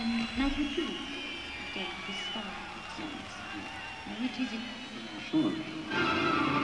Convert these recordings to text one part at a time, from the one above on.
Night with you. Day with stars. Yes. Which is it? Sure.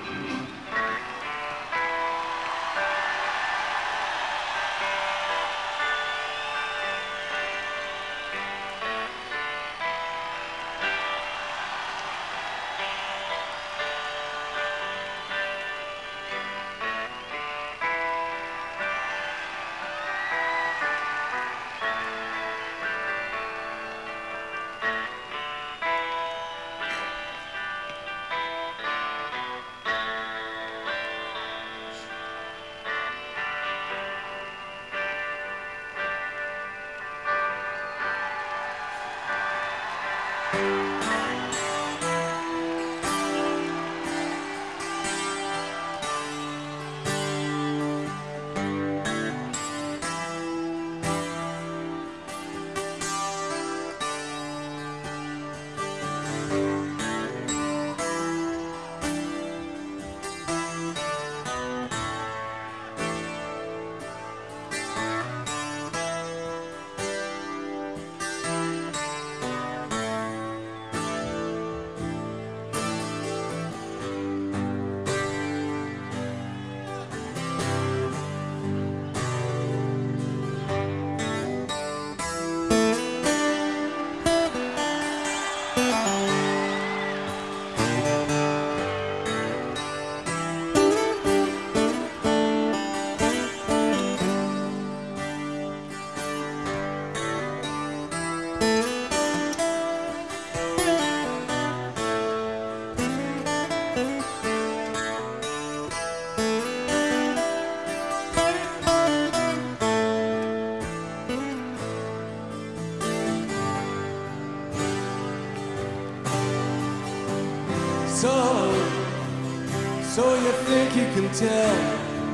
So you think you can tell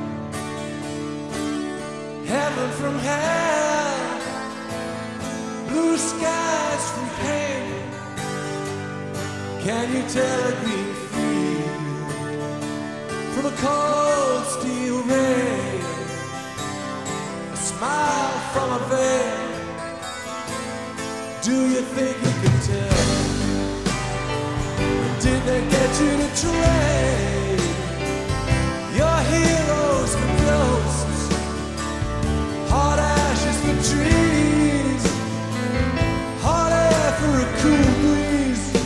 heaven from hell, blue skies from pain? Can you tell a green field from a cold steel rain? A smile from a veil. Do you think you can tell? Did they get you to trade your heroes for ghosts, hot ashes for trees, hot air for a cool breeze?